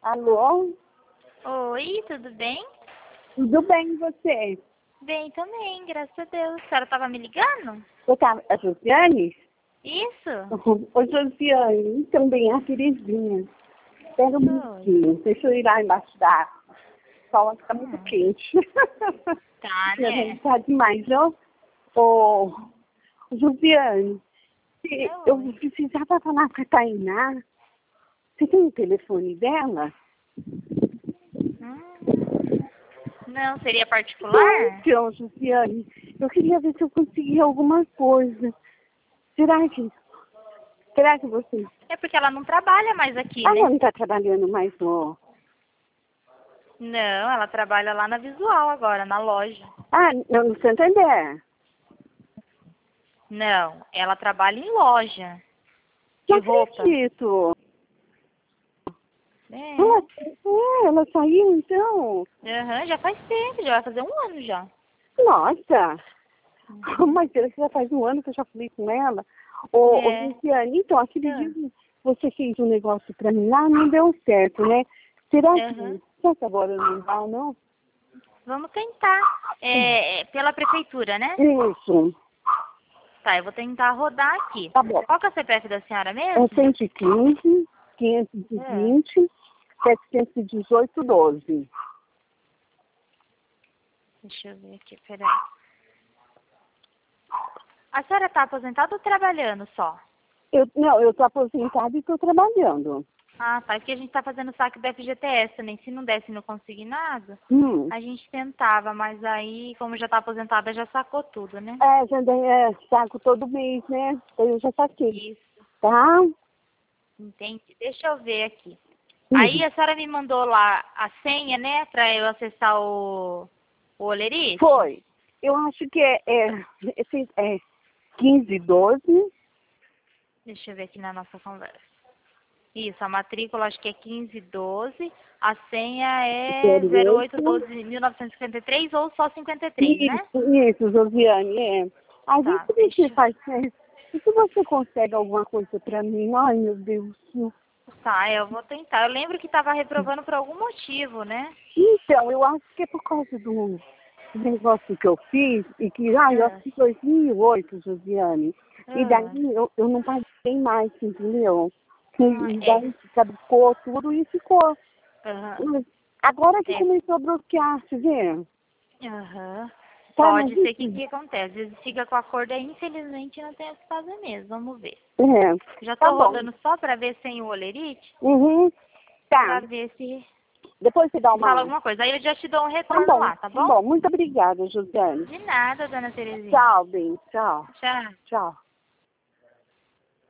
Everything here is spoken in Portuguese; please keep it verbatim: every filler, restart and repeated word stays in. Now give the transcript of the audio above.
Alô? Oi, tudo bem? Tudo bem e você? Bem também, graças a Deus. A senhora estava me ligando? Você tá, a Josiane? Isso? Ô, Josiane, também a Terezinha. Espera um Oi. minutinho, deixa eu ir lá embaixo da água. O sol fica muito Hum. quente. Tá, né? Tá demais, ó. Ô, Josiane, se- eu Oi. precisava falar com a Tainá. Você tem o telefone dela? Hum. Não, seria particular? Então, Josiane, eu queria ver se eu conseguia alguma coisa. Será que, será que você... É porque ela não trabalha mais aqui, Ah, né? ela não está trabalhando mais no... Não, ela trabalha lá na Visual agora, na loja. Ah, não, no Santander. Não, ela trabalha em loja de Não roupa. acredito. É. Ela, é, ela saiu, então. Aham, já faz tempo, já vai fazer um ano já. Nossa. Uhum. Mas será que já faz um ano que eu já falei com ela? Ô, ô É. Luciane, então, aquele Ah. dia que você fez um negócio pra mim lá, não deu certo, né? Será que... Aham. Será que agora não dá, não? Vamos tentar. É, é pela prefeitura, né? Isso. Tá, eu vou tentar rodar aqui. Tá bom. Qual que é o C P F da senhora É mesmo? cento e quinze, quinhentos e vinte, setecentos e dezoito, doze. Deixa eu ver aqui, peraí. A senhora tá aposentada ou trabalhando só? Eu, não, eu tô aposentada e tô trabalhando. Ah, tá. Porque a gente tá fazendo saque do F G T S também. Se não desse no consignado, Hum. a gente tentava, mas aí, como já tá aposentada, já sacou tudo, né? É, já dei, é, saco todo mês, né? Eu já saquei. Isso, Tá? entendi. Deixa eu ver aqui. Hum. Aí a senhora me mandou lá a senha, né, pra eu acessar o, o Olerite? Foi. Eu acho que é, é, é, é quinze, doze. Deixa eu ver aqui na nossa conversa. Isso, a matrícula acho que é quinze doze, a senha é zero oito doze mil novecentos e cinquenta e três ou só cinquenta e três, né? Isso, isso, Josiane, é. A Tá, gente vê se deixa. faz certo. E se você consegue alguma coisa pra mim? Ai, meu Deus. Tá, eu vou tentar. Eu lembro que tava reprovando por algum motivo, né? Então, eu acho que é por causa do negócio que eu fiz, e que, ai, eu Ah, acho que dois mil e oito, Josiane. E ah, daí eu, eu não paguei mais, entendeu? E, ah, e é. daí caducou tudo e ficou. Aham, Mas agora que é. começou a bloquear, você vê? Aham. Tá, mas Pode ser que o enfim. que acontece. Às vezes fica com a cor, daí infelizmente não tem o que fazer mesmo. Vamos ver. É, Já tá tô bom. rodando só pra ver sem o olerite, Uhum. pra Tá. ver se, Depois você dá se fala uma... alguma coisa. Aí eu já te dou um Tá retorno bom, lá, tá tá bom? bom. Muito obrigada, Josiane. De nada, dona Terezinha. Tchau, bem. Tchau. Tchau. Tchau.